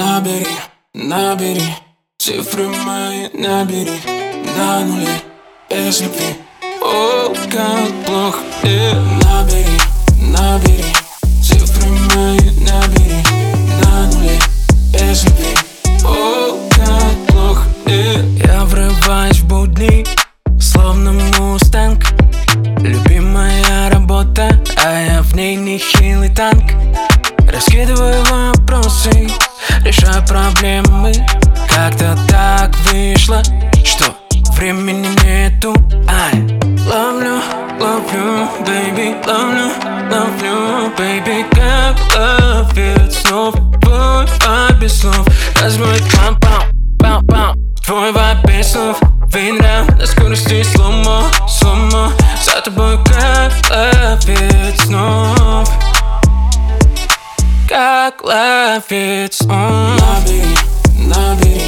Набери, набери цифры мои, набери на нуле без любви. О, как плохо. Набери, набери цифры мои, набери на нуле без любви. О, как плохо. Я врываюсь в будни, словно мустанг. Любимая работа, а я в ней нехилый танк. Раскидываю вопросы, решаю проблемы. Как-то так вышло, что времени нету. Ловлю, ловлю, baby, ловлю, baby, как ловит снов. Твой вайб без слов, разбой пам-пам, пам-пам. Твой вайб без слов, вина на скорости сломо, сломо. За тобой как ловит снов, как ловит снов. Набери, набери